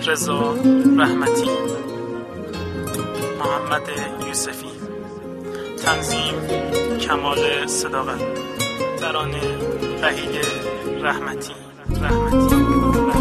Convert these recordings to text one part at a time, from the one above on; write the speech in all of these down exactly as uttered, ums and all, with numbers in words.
رضا رحمتی، محمد یوسفی، تنظیم کمال صداقت، ترانه وحید رحمتی رحمتی, رحمتی.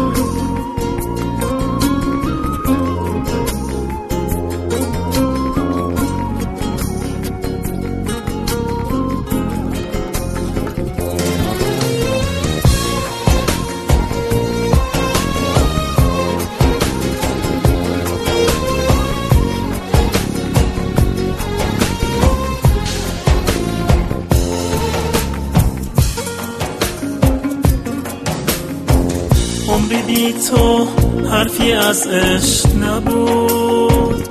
عمری بی تو حرفی از عشق نبود،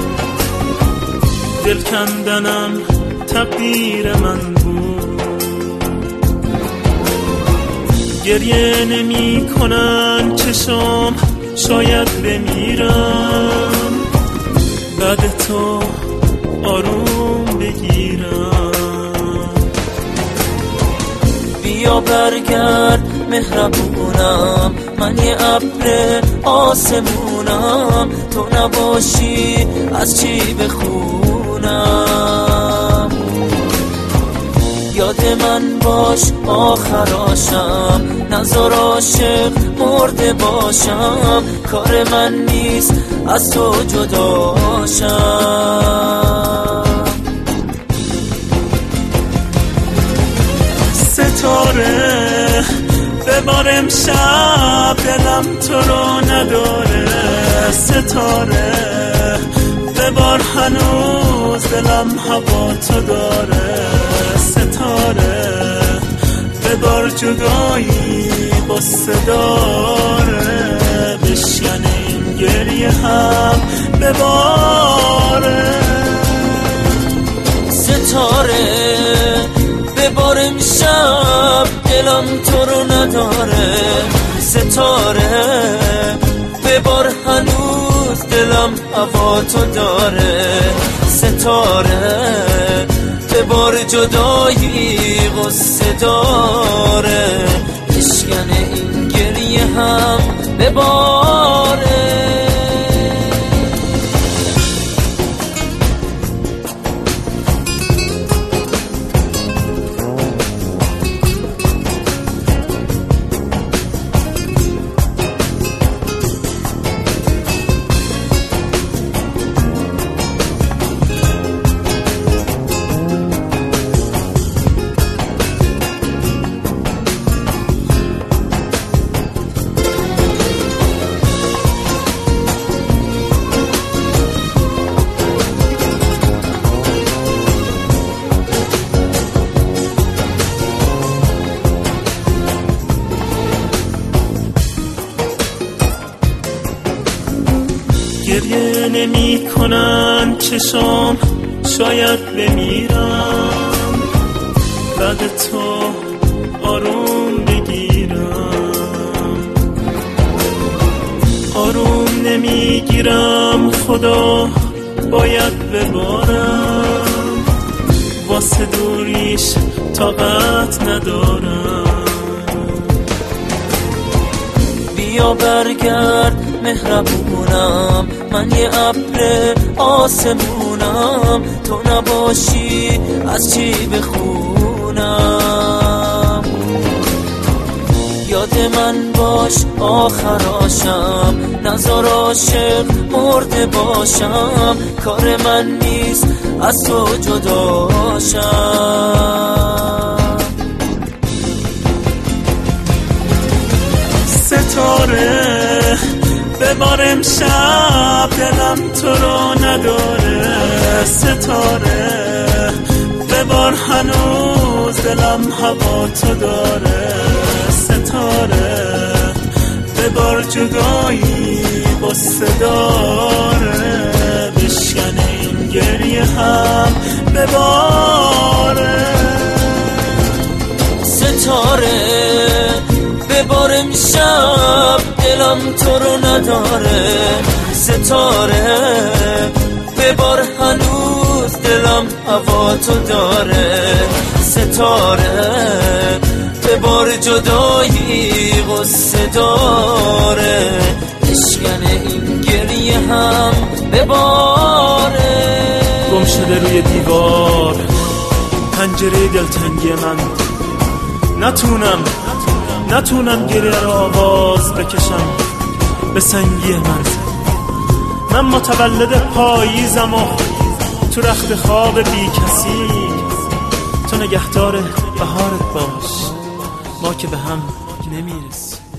دل کندنم تقدیر من بود. گریه نمی کنن چشم، شاید بمیرم بعد تو آروم بگیرم. بیا برگرد مهربونم، من یه ابر آسمونم، تو نباشی از چی بخونم. یاد من باش آخراشم، نذار عاشق مرده باشم. کار من نیست از تو جداشم. ستاره ببار امشب، دلم تو رو نداره. ستاره ببار هنوز، دلم هوا تو داره. ستاره ببار جدایی غصه داره، بشکنه این گریه هم بباره. ستاره ببار امشب، دلم تو رو نداره. ستاره ببار هنوز، دلم هوا تو داره. ستاره ببار جدایی غصه داره، بشکنه این گریه هم بباره. گریه نمی کنن چشم، شاید بمیرم بعد تو آروم بگیرم. آروم نمیگیرم خدا باید ببارم، واسه دوریش طاقت ندارم. بیا برگرد مهربونم، من یه ابر آسمونم، تو نباشی از چی بخونم. یاد من باش آخراشم، نذار عاشق مرده باشم. کار من نیست از تو جداشم. ستاره ببار امشب، دلم تو رو نداره. ستاره ببار هنوز، دلم هوا تو داره. ستاره ببار جدایی غصه داره، بشکنه این گریه هم بباره. ستاره ببار امشب، دلم تو رو نداره. ستاره ببار هنوز، دلم هوا تو داره. ستاره ببار جدایی غصه داره، بشکنه هم بباره. گم شده روی دیوار پنجره دلتنگی من، نتونم نتونم گریه را آواز بکشم به سنگی من. من متولد پاییزم و تو رخت خواب بی کسی، تو نگهدار بهارت باش، ما که به هم نمیرسیم.